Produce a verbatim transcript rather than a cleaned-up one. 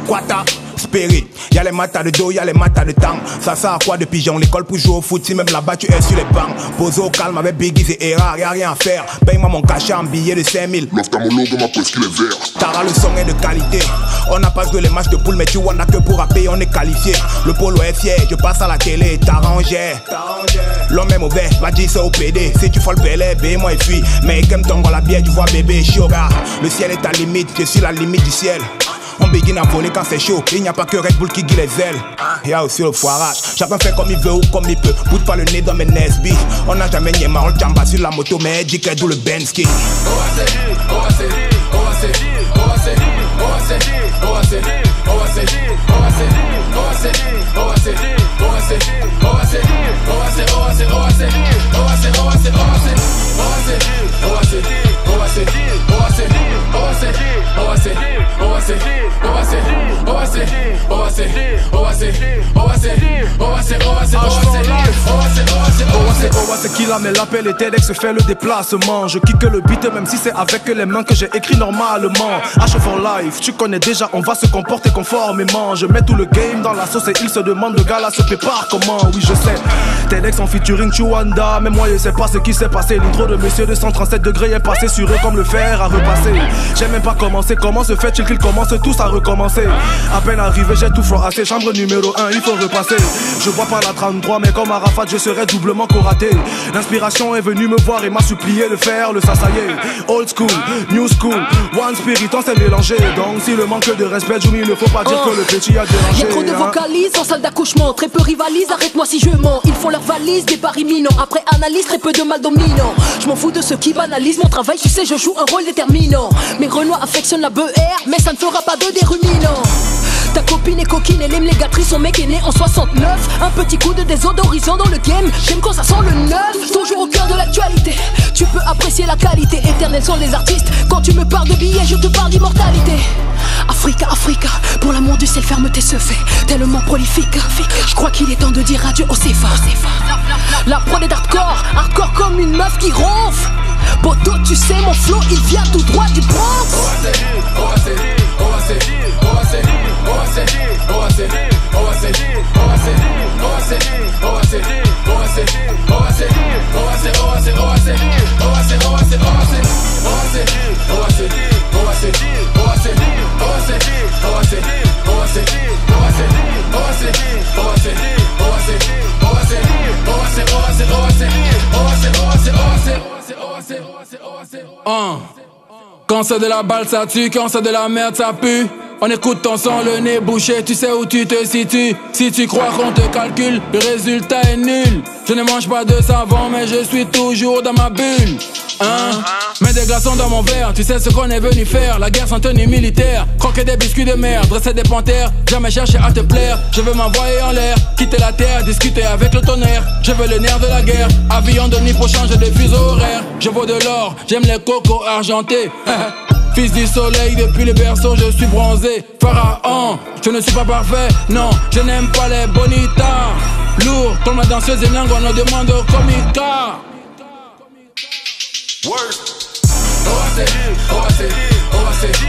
Quata, Spirit, y'a les matas de dos, y'a les matas de tang. Ça sert à quoi de pigeon, l'école pour jouer au foot, si même là-bas tu es sur les bancs. Pose au calme avec Biggie et Erard, y'a rien à faire. Paye-moi mon cachet en billet de cinq mille. L'ophtalmologue m'a prescrit les verres. Tara, le son est de qualité. On n'a pas joué les matchs de poule, mais tu vois, on a que pour rapper, on est qualifié. Le polo est fier, je passe à la télé, t'arrangeais. L'homme est mauvais, va dire ça au P D. Si tu fais le pélé, bé, moi et fuis. Mais comme ton la bière, tu vois bébé, Shioga. Le ciel est à limite, je suis la limite du ciel. On begin à voler quand c'est chaud. Il n'y a pas que Red Bull qui guide les ailes. Il y a aussi le foirage. Chacun fait comme il veut ou comme il peut. Pousse pas le nez dans mes Nesby. On n'a jamais nié marre, jamba sur la moto, mais dit qu'elle d'où le Bensky. C'est qui là mais l'appel et TEDx fait le déplacement. Je kick le beat même si c'est avec les mains que j'ai écrit normalement. H for life, tu connais déjà, on va se comporter conformément. Je mets tout le game dans la sauce et il se demande le gars là se prépare comment. Oui je sais, TEDx en featuring Chouanda. Mais moi je sais pas ce qui s'est passé. L'intro de monsieur de cent trente-sept degrés est passé sur eux comme le fer à repasser. J'ai même pas commencé, comment se fait-il qu'ils commencent tous à recommencer? À peine arrivé j'ai tout froissé, chambre numéro un il faut repasser. Je vois pas la trente-trois mais comme Arafat je serai doublement coraté. L'inspiration est venue me voir et m'a supplié de faire le ça ça y est. Old school, new school, one spirit on s'est mélangé. Donc si le manque de respect Jumi il ne faut pas dire oh. que le petit a dérangé. Y'a trop de hein. vocalises en salle d'accouchement. Très peu rivalisent, arrête-moi si je mens. Ils font leur valise, départ imminent. Après analyse, très peu de mal dominant. Je m'en fous de ceux qui banalisent mon travail, tu sais je joue un rôle déterminant. Mes Renois affectionnent la B R, mais ça ne fera pas de des ruminants. Ta copine est coquine, elle aime les gâteries, son mec est né en soixante-neuf. Un petit coup de désodorisant dans le game, j'aime quand ça sent le neuf. Toujours au cœur de l'actualité, tu peux apprécier la qualité. Éternels sont les artistes, quand tu me parles de billets, je te parle d'immortalité. Africa, Africa, pour l'amour du ciel, ferme tes secrets. Tellement prolifique, je crois qu'il est temps de dire adieu au Cefa. La prod est hardcore, hardcore comme une meuf qui ronfle. Poto, tu sais, mon flow, il vient tout droit du Bronx. Uh. Quand c'est de la balle ça tue, quand c'est de la merde ça pue. On écoute ton son, le nez bouché, tu sais où tu te situes. Si tu crois qu'on te calcule, le résultat est nul. Je ne mange pas de savon mais je suis toujours dans ma bulle. Hein? Mets des glaçons dans mon verre, tu sais ce qu'on est venu faire. La guerre sans tenue militaire, croquer des biscuits de mer, dresser des panthères, jamais chercher à te plaire. Je veux m'envoyer en l'air, quitter la terre, discuter avec le tonnerre. Je veux le nerf de la guerre, avion de nuit pour changer de fuseau horaire. Je vaux de l'or, j'aime les cocos argentés. Fils du soleil, depuis le berceau je suis bronzé. Pharaon, je ne suis pas parfait, non, je n'aime pas les bonitas. Lourd, comme la danseuse et langue, on nous demande au comica. Word. O A C, O A C, O A C.